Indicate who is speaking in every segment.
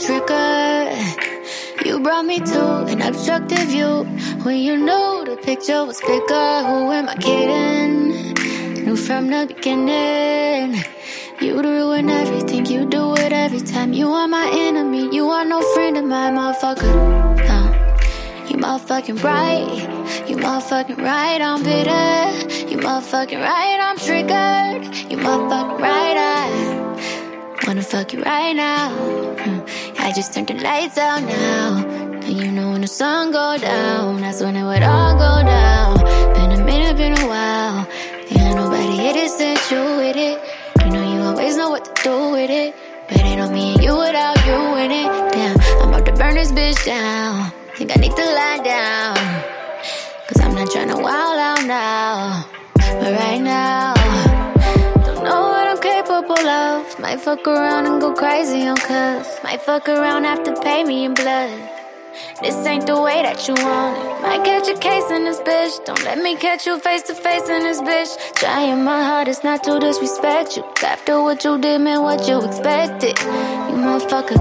Speaker 1: trigger. You brought me to an obstructive view when you knew the picture was bigger. Who am I kidding? Knew from the beginning you'd ruin everything. You do it every time. You are my enemy. You are no friend of mine, motherfucker. You motherfucking right. You motherfucking right, I'm bitter. You motherfucking right, I'm triggered. You motherfucking right, I wanna fuck you right now. I just turned the lights out now. And you know when the sun go down, that's when it would all go down. Been a minute, been a while. Ain't nobody hit it since you with it. You know you always know what to do with it. But ain't on me and you without you in it. Damn, I'm about to burn this bitch down. Think I need to lie down, cause I'm not tryna wild out now. But right now, don't know what I'm capable of. Might fuck around and go crazy on cuz. Might fuck around, have to pay me in blood. This ain't the way that you want it. Might catch a case in this bitch. Don't let me catch you face to face in this bitch. Trying my hardest not to disrespect you. After what you did, man, what you expected. You motherfucker,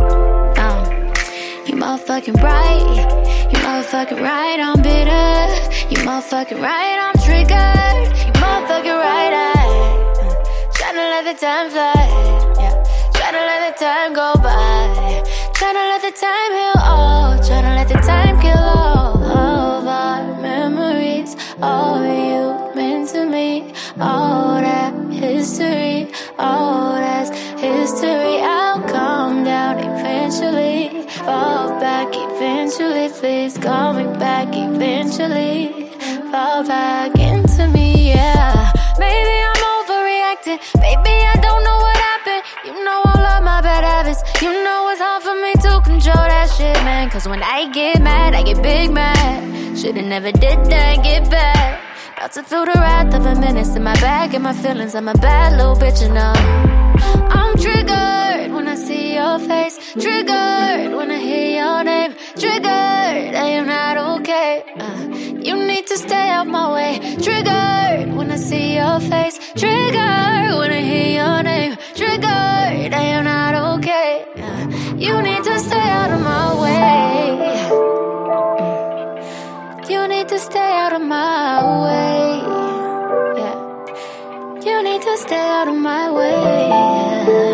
Speaker 1: you motherfucking right. You motherfucking right, I'm bitter. You motherfucking right, I'm triggered. You motherfucking right, tryna let the time fly. Yeah, tryna let the time go by. Tryna let the time heal all. Tryna let the time kill all of our memories. All you meant to me. All that history. All that's history. I'll calm down eventually. Fall back eventually. Please call me back eventually. Fall back into me, yeah. Maybe I'm overreacting. Baby, I don't know what happened. You know all of my bad habits. You know it's hard for me to control that shit, man. Cause when I get mad, I get big mad. Should've never did that, get back. About to feel the wrath of a menace in my back and my feelings. I'm a bad little bitch, you know. I'm triggered when I see your face. Triggered when I hear your name. Triggered, I am not okay. You need to stay out my way. Triggered when I see your face. Triggered when I hear your name. Triggered, I am not okay. You need to stay out of my way. You need to stay out of my way. Yeah. You need to stay out of my way.